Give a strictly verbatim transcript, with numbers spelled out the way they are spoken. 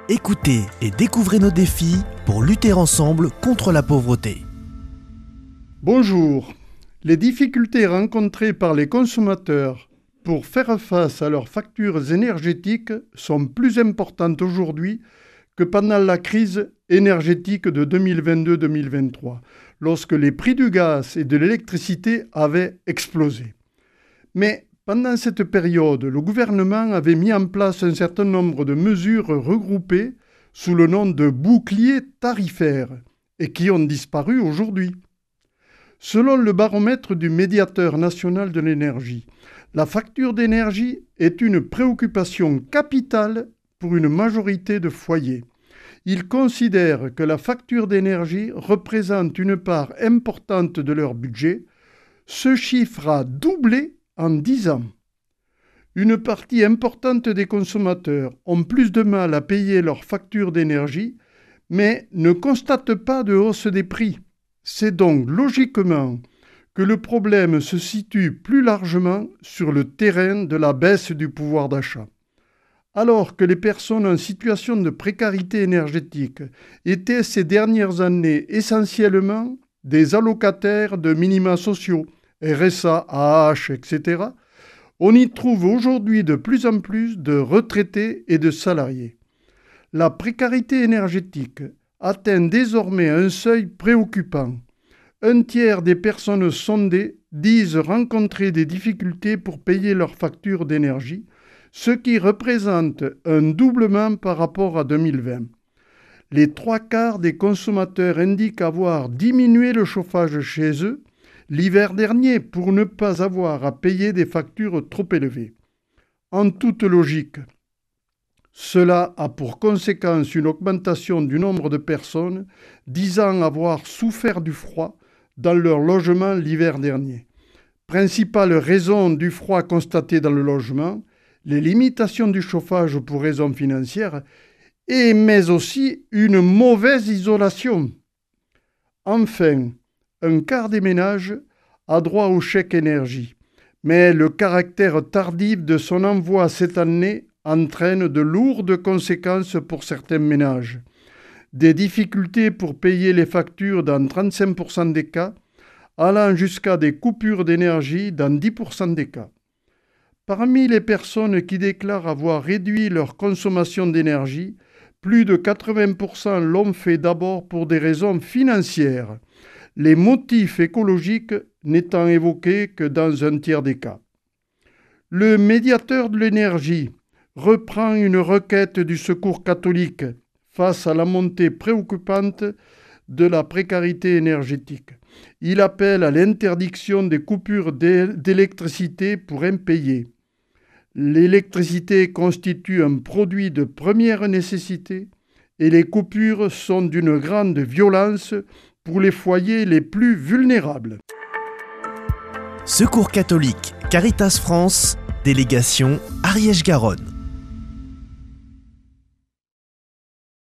Écoutez et découvrez nos défis pour lutter ensemble contre la pauvreté. Bonjour. Les difficultés rencontrées par les consommateurs pour faire face à leurs factures énergétiques sont plus importantes aujourd'hui que pendant la crise énergétique de deux mille vingt-deux deux mille vingt-trois, lorsque les prix du gaz et de l'électricité avaient explosé. Mais pendant cette période, le gouvernement avait mis en place un certain nombre de mesures regroupées sous le nom de boucliers tarifaires et qui ont disparu aujourd'hui. Selon le baromètre du médiateur national de l'énergie, la facture d'énergie est une préoccupation capitale pour une majorité de foyers. Il considère que la facture d'énergie représente une part importante de leur budget. Ce chiffre a doublé en dix ans. Une partie importante des consommateurs ont plus de mal à payer leur facture d'énergie, mais ne constatent pas de hausse des prix. C'est donc logiquement que le problème se situe plus largement sur le terrain de la baisse du pouvoir d'achat. Alors que les personnes en situation de précarité énergétique étaient ces dernières années essentiellement des allocataires de minima sociaux, R S A, A H, et cetera, on y trouve aujourd'hui de plus en plus de retraités et de salariés. La précarité énergétique atteint désormais un seuil préoccupant. Un tiers des personnes sondées disent rencontrer des difficultés pour payer leurs factures d'énergie, ce qui représente un doublement par rapport à deux mille vingt. Les trois quarts des consommateurs indiquent avoir diminué le chauffage chez eux l'hiver dernier pour ne pas avoir à payer des factures trop élevées. En toute logique, cela a pour conséquence une augmentation du nombre de personnes disant avoir souffert du froid dans leur logement l'hiver dernier. Principale raison du froid constaté dans le logement, les limitations du chauffage pour raisons financières, et mais aussi une mauvaise isolation. Enfin, un quart des ménages a droit au chèque énergie, mais le caractère tardif de son envoi cette année entraîne de lourdes conséquences pour certains ménages. Des difficultés pour payer les factures dans trente-cinq pour cent des cas, allant jusqu'à des coupures d'énergie dans dix pour cent des cas. Parmi les personnes qui déclarent avoir réduit leur consommation d'énergie, plus de quatre-vingts pour cent l'ont fait d'abord pour des raisons financières, les motifs écologiques n'étant évoqués que dans un tiers des cas. Le médiateur de l'énergie reprend une requête du Secours catholique face à la montée préoccupante de la précarité énergétique. Il appelle à l'interdiction des coupures d'électricité pour impayés. L'électricité constitue un produit de première nécessité et les coupures sont d'une grande violence pour les foyers les plus vulnérables. Secours catholique, Caritas France, délégation Ariège-Garonne.